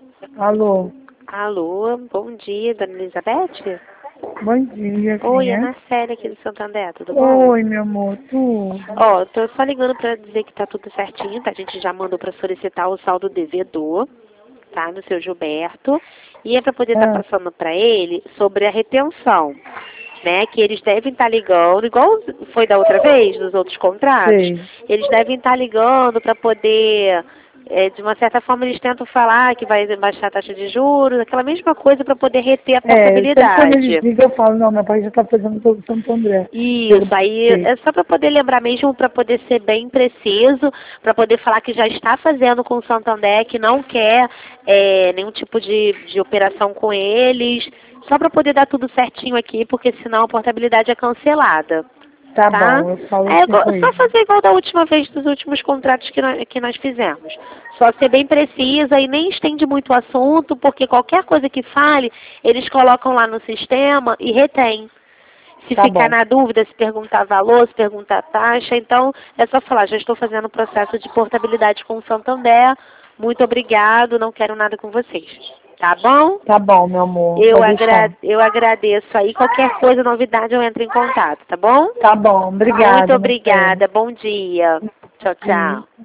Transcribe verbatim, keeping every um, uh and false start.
Alô? Alô, bom dia, dona Elizabeth? Bom dia, quem Oi, é é? Marcela aqui do Santander, tudo bom? Oi, meu amor, tudo? Ó, tô só ligando pra dizer que tá tudo certinho, tá? A gente já mandou pra solicitar o saldo devedor, tá? No seu Gilberto. E é pra poder estar Ah, passando pra ele sobre a retenção, né? Que eles devem estar ligando, igual foi da outra vez, nos outros contratos, sei. eles devem estar ligando pra poder... é, de uma certa forma eles tentam falar que vai baixar a taxa de juros, aquela mesma coisa para poder reter a É, sempre quando eles portabilidade. ligam eu falo, não, meu pai já tá fazendo todo Santo André. Isso, Eu aí sei. é só para poder lembrar mesmo, para poder ser bem preciso, para poder falar que já está fazendo com o Santander, que não quer é, nenhum tipo de, de operação com eles, só para poder dar tudo certinho aqui, porque senão a portabilidade é cancelada, Tá tá? bom, eu falo É assim igual- com só ele. fazer igual da última vez dos últimos contratos que nós, que nós fizemos. Só ser bem precisa e nem estende muito o assunto, porque qualquer coisa que fale, eles colocam lá no sistema e retém. Se Tá ficar bom. na dúvida, se perguntar valor, se perguntar taxa, então é só falar, já estou fazendo o processo de portabilidade com o Santander, muito obrigado, não quero nada com vocês. Tá bom? Tá bom, meu amor, Eu, pode agra deixar. eu agradeço aí, qualquer coisa, novidade, eu entro em contato, tá bom? Tá bom, Muito obrigada, Marcela. obrigada, bom dia. Tchau, E tchau.